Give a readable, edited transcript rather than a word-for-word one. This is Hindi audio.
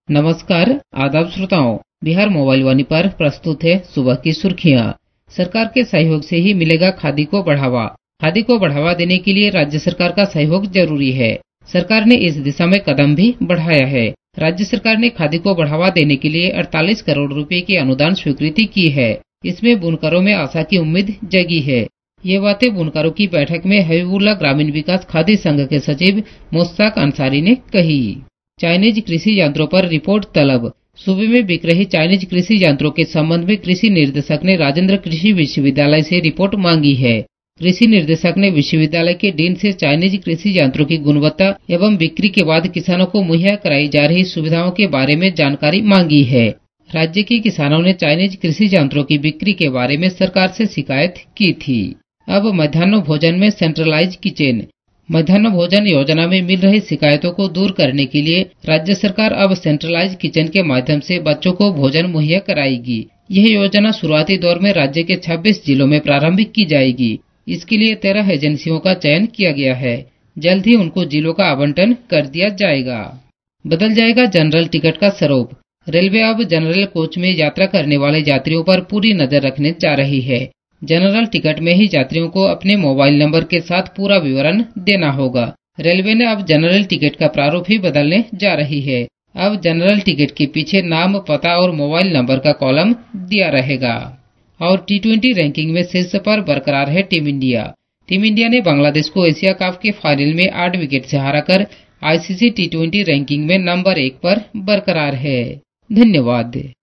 नमस्कार, आदाब श्रोताओं। बिहार मोबाइल वाणी पर प्रस्तुत है सुबह की सुर्खियां। सरकार के सहयोग से ही मिलेगा खादी को बढ़ावा। खादी को बढ़ावा देने के लिए राज्य सरकार का सहयोग जरूरी है। सरकार ने इस दिशा में कदम भी बढ़ाया है। राज्य सरकार ने खादी को बढ़ावा देने के लिए 48 करोड़ रुपए की अनुदान स्वीकृति की है। इसमें बुनकरों में आशा की उम्मीद जगी है। ये बातें बुनकरों की बैठक में हबीबुल्लाह ग्रामीण विकास खादी संघ के सचिव मुश्ताक अंसारी ने कही। चाइनीज कृषि यंत्रों पर रिपोर्ट तलब। सूबे में बिक रही चाइनीज कृषि यंत्रों के संबंध में कृषि निर्देशक ने राजेंद्र कृषि विश्वविद्यालय से रिपोर्ट मांगी है। कृषि निर्देशक ने विश्वविद्यालय के डीन से चाइनीज कृषि यंत्रों की गुणवत्ता एवं बिक्री के बाद किसानों को मुहैया कराई जा रही सुविधाओं के बारे में जानकारी मांगी है। राज्य के किसानों ने चाइनीज कृषि यंत्रों की बिक्री के बारे में सरकार से शिकायत की थी। अब मध्याह्न भोजन में सेंट्रलाइज किचन। मध्याह्न भोजन योजना में मिल रही शिकायतों को दूर करने के लिए राज्य सरकार अब सेंट्रलाइज किचन के माध्यम से बच्चों को भोजन मुहैया कराएगी। यह योजना शुरुआती दौर में राज्य के 26 जिलों में प्रारंभिक की जाएगी। इसके लिए 13 एजेंसियों का चयन किया गया है। जल्द ही उनको जिलों का आवंटन कर दिया जाएगा। बदल जाएगा जनरल टिकट का स्वरूप। रेलवे अब जनरल कोच में यात्रा करने वाले यात्रियों पर पूरी नजर रखने जा रही है। जनरल टिकट में ही यात्रियों को अपने मोबाइल नंबर के साथ पूरा विवरण देना होगा। रेलवे ने अब जनरल टिकट का प्रारूप ही बदलने जा रही है। अब जनरल टिकट के पीछे नाम, पता और मोबाइल नंबर का कॉलम दिया रहेगा। और T20 रैंकिंग में शीर्ष पर बरकरार है टीम इंडिया। टीम इंडिया ने बांग्लादेश को एशिया कप के फाइनल में 8 विकेट से हराकर ICC T20 रैंकिंग में नंबर 1 पर बरकरार है। धन्यवाद।